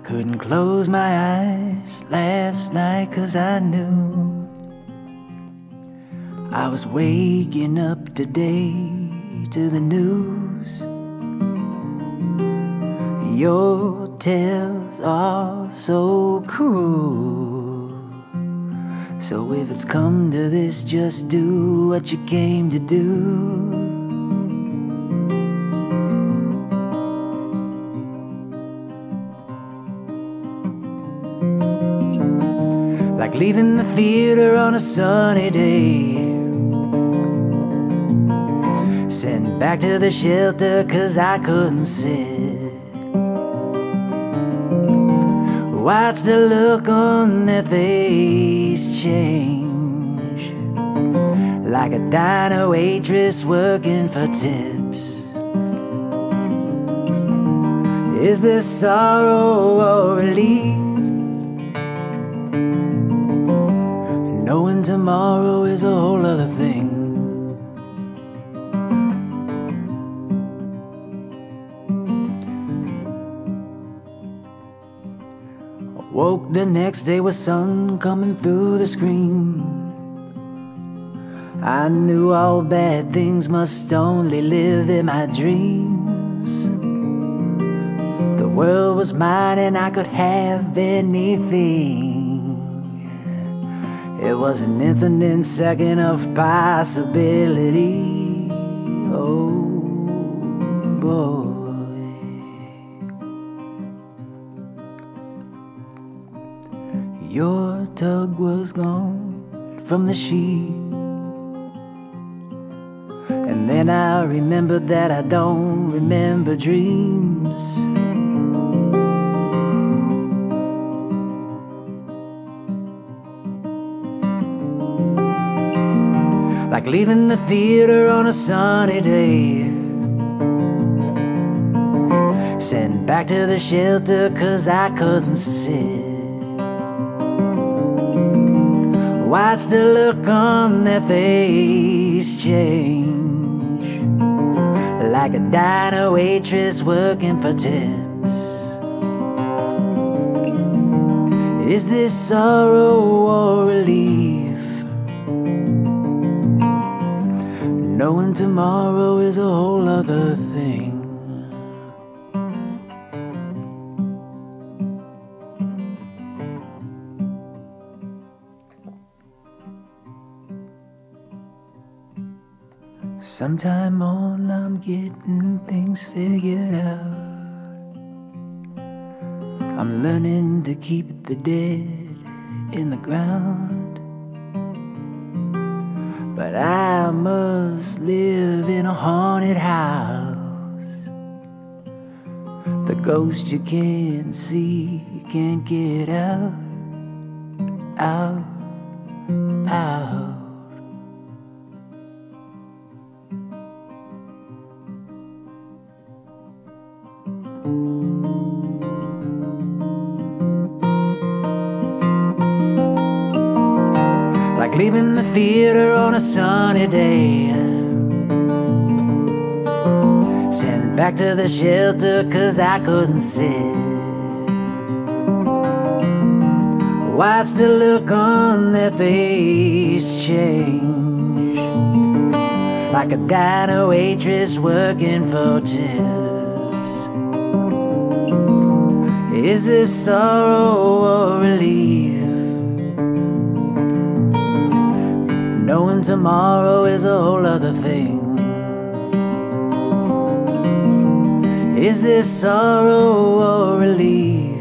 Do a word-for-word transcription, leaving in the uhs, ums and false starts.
Couldn't close my eyes last night 'cause I knew I was waking up today to the news. Your tales are so cruel. So if it's come to this, just do what you came to do. Like leaving the theater on a sunny day, sent back to the shelter 'cause I couldn't sit. Watch the look on their face change, like a diner waitress working for tips. Is this sorrow or relief? Knowing tomorrow is a whole other thing. Woke the next day with sun coming through the screen. I knew all bad things must only live in my dreams. The world was mine and I could have anything. It was an infinite second of possibility. Oh boy. Your tug was gone from the sheet, and then I remembered that I don't remember dreams. Like leaving the theater on a sunny day, sent back to the shelter 'cause I couldn't sit. Watch the look on their face change, like a diner waitress working for tips. Is this sorrow or relief? Knowing tomorrow is a whole other thing. Sometime on I'm getting things figured out. I'm learning to keep the dead in the ground, but I must live in a haunted house. The ghost you can't see, you can't get out, out, out. Like leaving the theater on a sunny day, sent back to the shelter 'cause I couldn't sit. Watch the look on their face change, like a diner waitress working for tips. Is this sorrow or relief? Knowing tomorrow is a whole other thing. Is this sorrow or relief?